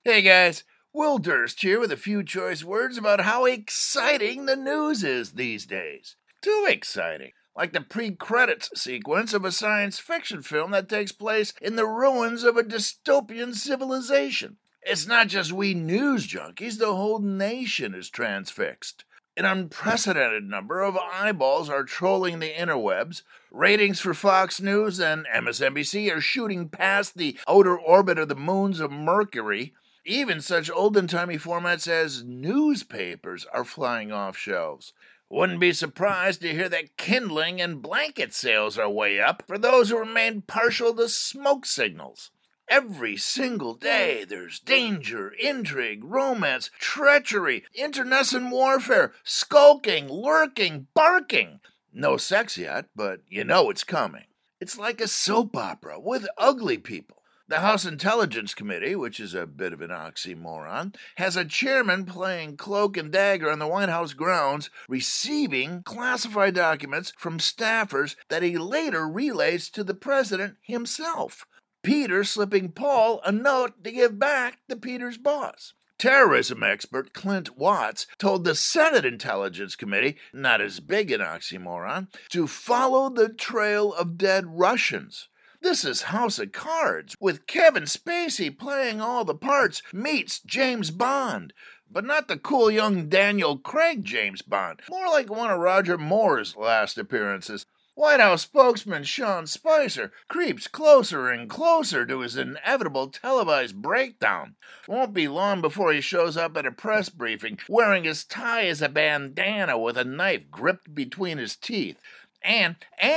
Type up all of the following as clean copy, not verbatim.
Hey guys, Will Durst here with a few choice words about how exciting the news is these days. Too exciting. Like the pre-credits sequence of a science fiction film that takes place in the ruins of a dystopian civilization. It's not just we news junkies, the whole nation is transfixed. An unprecedented number of eyeballs are trolling the interwebs. Ratings for Fox News and MSNBC are shooting past the outer orbit of the moons of Mercury. Even such olden-timey formats as newspapers are flying off shelves. Wouldn't be surprised to hear that kindling and blanket sales are way up for those who remain partial to smoke signals. Every single day there's danger, intrigue, romance, treachery, internecine warfare, skulking, lurking, barking. No sex yet, but you know it's coming. It's like a soap opera with ugly people. The House Intelligence Committee, which is a bit of an oxymoron, has a chairman playing cloak and dagger on the White House grounds, receiving classified documents from staffers that he later relays to the president himself. Peter slipping Paul a note to give back to Peter's boss. Terrorism expert Clint Watts told the Senate Intelligence Committee, not as big an oxymoron, to follow the trail of dead Russians. This is House of Cards, with Kevin Spacey playing all the parts, meets James Bond. But not the cool young Daniel Craig James Bond, more like one of Roger Moore's last appearances. White House spokesman Sean Spicer creeps closer and closer to his inevitable televised breakdown. Won't be long before he shows up at a press briefing wearing his tie as a bandana with a knife gripped between his teeth. And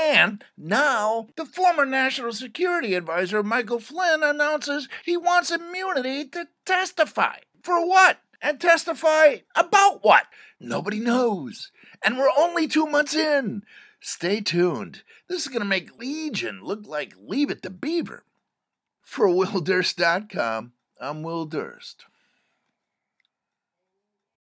now, the former National Security Advisor Michael Flynn announces he wants immunity to testify. For what? And testify about what? Nobody knows. And we're only 2 months in. Stay tuned. This is going to make Legion look like Leave It to Beaver. For WillDurst.com, I'm Will Durst.